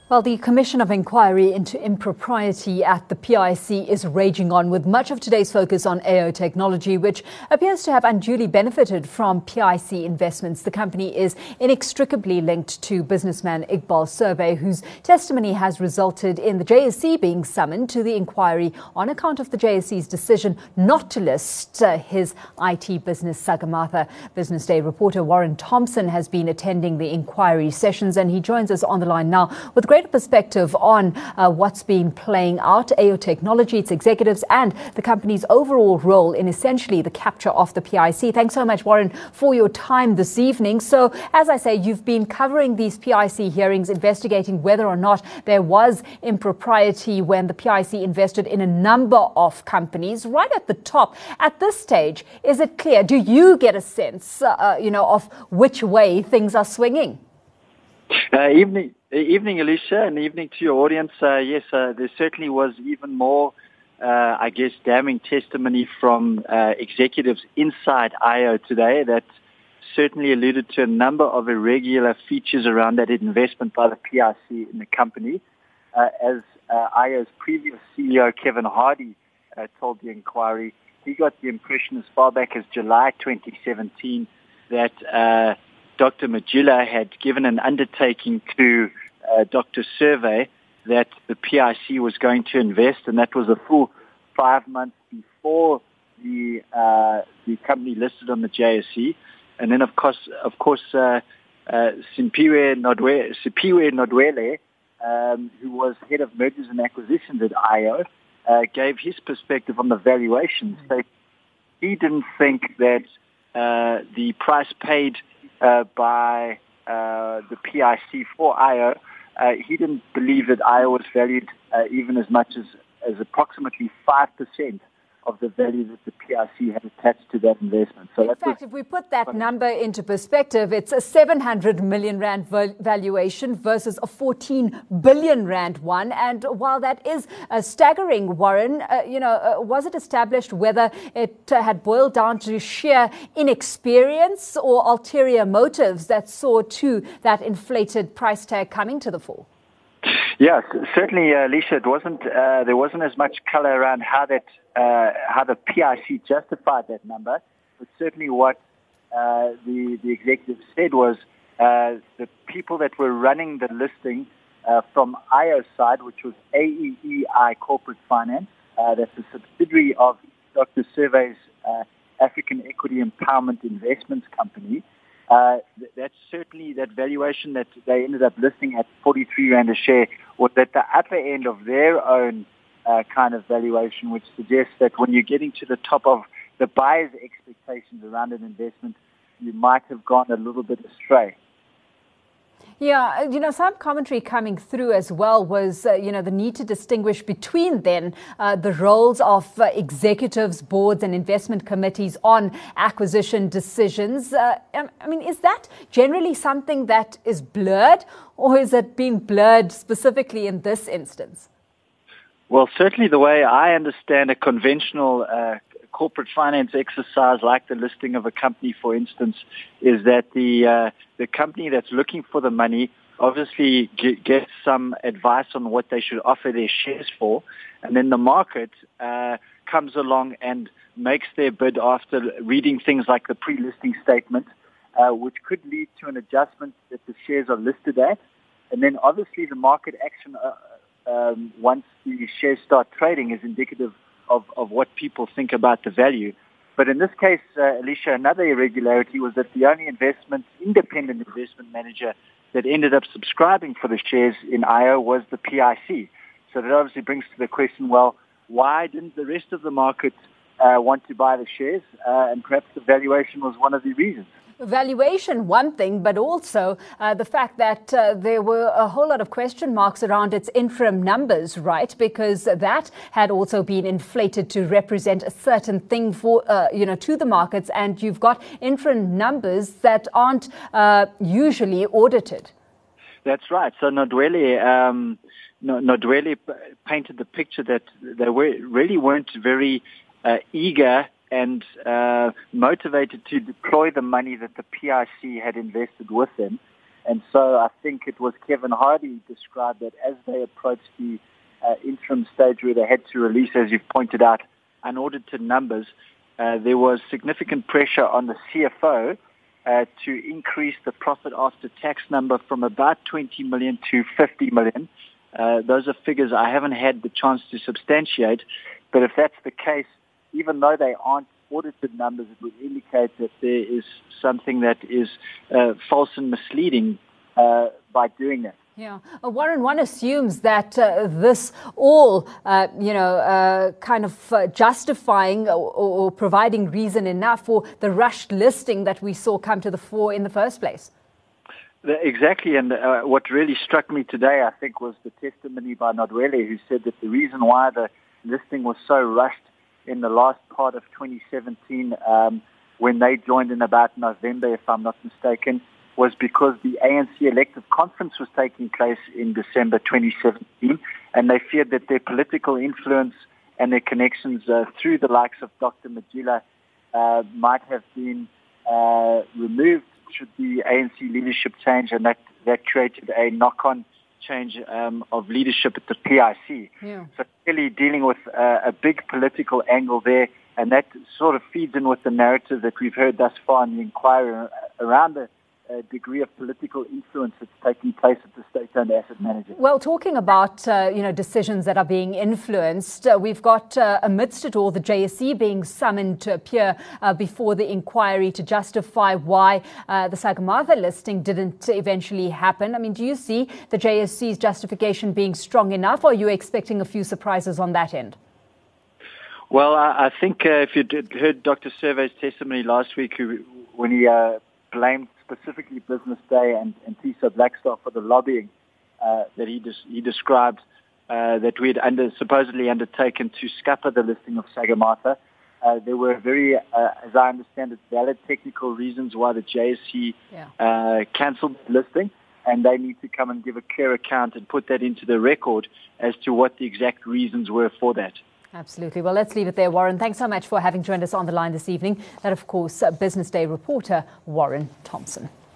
Well, the Commission of Inquiry into Impropriety at the PIC is raging on, with much of today's focus on AO Technology, which appears to have unduly benefited from PIC investments. The company is inextricably linked to businessman Iqbal Survey, whose testimony has resulted in the JSE being summoned to the inquiry on account of the JSE's decision not to list his IT business Sagarmatha. Business Day reporter Warren Thompson has been attending the inquiry sessions, and he joins us on the line now with greater perspective on what's been playing out, AO Technology, its executives, and the company's overall role in essentially the capture of the PIC. Thanks so much, Warren, for your time this evening. So, as I say, you've been covering these PIC hearings, investigating whether or not there was impropriety when the PIC invested in a number of companies. Right at the top, at this stage, is it clear? Do you get a sense, of which way things are swinging? Evening, Alicia, and evening to your audience. Yes, there certainly was even more, damning testimony from executives inside IO today that certainly alluded to a number of irregular features around that investment by the PIC in the company. As IO's previous CEO, Kevin Hardy, told the inquiry, he got the impression as far back as July 2017 that Dr. Majula had given an undertaking to Dr. Survey that the PIC was going to invest, and that was a full 5 months before the company listed on the JSE. And then, of course, Sipiwe Nodwele, who was head of mergers and acquisitions at IO, gave his perspective on the valuation. So he didn't think that the price paid by the PIC for IO, he didn't believe that IO was valued even as much as approximately 5% of the value that the PIC had attached to that investment. So in fact, if we put that number into perspective, it's a 700 million rand valuation versus a 14 billion rand one. And while that is staggering, Warren, was it established whether it had boiled down to sheer inexperience or ulterior motives that saw to that inflated price tag coming to the fore? Yeah, certainly, Alicia, there wasn't as much color around how the PIC justified that number, but certainly what the executive said was the people that were running the listing from IO's side, which was AEEI Corporate Finance, that's a subsidiary of Dr. Survey's African Equity Empowerment Investments Company. That's certainly that valuation that they ended up listing at 43 Rand a share was at the upper end of their own kind of valuation, which suggests that when you're getting to the top of the buyer's expectations around an investment, you might have gone a little bit astray. Yeah, some commentary coming through as well was, the need to distinguish between then the roles of executives, boards and investment committees on acquisition decisions. Is that generally something that is blurred, or is it being blurred specifically in this instance? Well, certainly the way I understand a conventional corporate finance exercise like the listing of a company, for instance, is that the company that's looking for the money obviously gets some advice on what they should offer their shares for, and then the market comes along and makes their bid after reading things like the pre-listing statement, which could lead to an adjustment that the shares are listed at, and then obviously the market action once the shares start trading is indicative of what people think about the value. But in this case, Alicia, another irregularity was that the only independent investment manager that ended up subscribing for the shares in IO was the PIC. So that obviously brings to the question, well, why didn't the rest of the market want to buy the shares? And perhaps the valuation was one of the reasons. Valuation, one thing, but also the fact that there were a whole lot of question marks around its interim numbers, right? Because that had also been inflated to represent a certain thing for, to the markets. And you've got interim numbers that aren't usually audited. That's right. So Nodwele painted the picture that they really weren't very eager and motivated to deploy the money that the PIC had invested with them. And so I think it was Kevin Hardy described that as they approached the interim stage where they had to release, as you've pointed out, unaudited numbers, there was significant pressure on the CFO to increase the profit after tax number from about 20 million to 50 million. Those are figures I haven't had the chance to substantiate, but if that's the case, even though they aren't audited numbers, it would indicate that there is something that is false and misleading by doing that. Yeah. Warren, one assumes that this all, kind of justifying or providing reason enough for the rushed listing that we saw come to the fore in the first place. Exactly, and what really struck me today, I think, was the testimony by Nodwele, who said that the reason why the listing was so rushed in the last part of 2017, when they joined in about November, if I'm not mistaken, was because the ANC elective conference was taking place in December 2017, and they feared that their political influence and their connections through the likes of Dr. Majila might have been removed should the ANC leadership change, and that created a knock-on change of leadership at the PIC. Yeah. So really dealing with a big political angle there, and that sort of feeds in with the narrative that we've heard thus far in the inquiry around the degree of political influence that's taking place at the state-owned asset manager. Well, talking about decisions that are being influenced, we've got amidst it all the JSE being summoned to appear before the inquiry to justify why the Sagarmatha listing didn't eventually happen. I mean, do you see the JSE's justification being strong enough, or are you expecting a few surprises on that end? Well, I think if you heard Dr. Survey's testimony last week, when he blamed specifically Business Day and TISA Blackstar for the lobbying that he described that we had supposedly undertaken to scupper the listing of Sagarmatha. There were very, as I understand it, valid technical reasons why the JSE cancelled the listing, and they need to come and give a clear account and put that into the record as to what the exact reasons were for that. Absolutely. Well, let's leave it there, Warren. Thanks so much for having joined us on the line this evening. That, of course, Business Day reporter Warren Thompson.